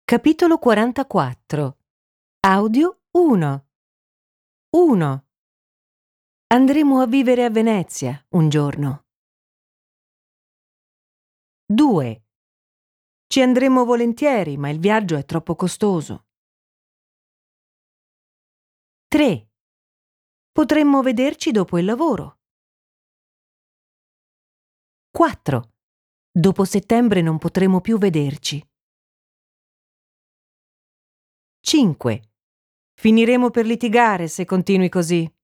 Capitolo 44. Audio 1. 1. Andremo a vivere a Venezia un giorno. 2. Ci andremo volentieri, ma il viaggio è troppo costoso. 3. Potremmo vederci dopo il lavoro. 4. Dopo settembre non potremo più vederci. 5. Finiremo per litigare se continui così.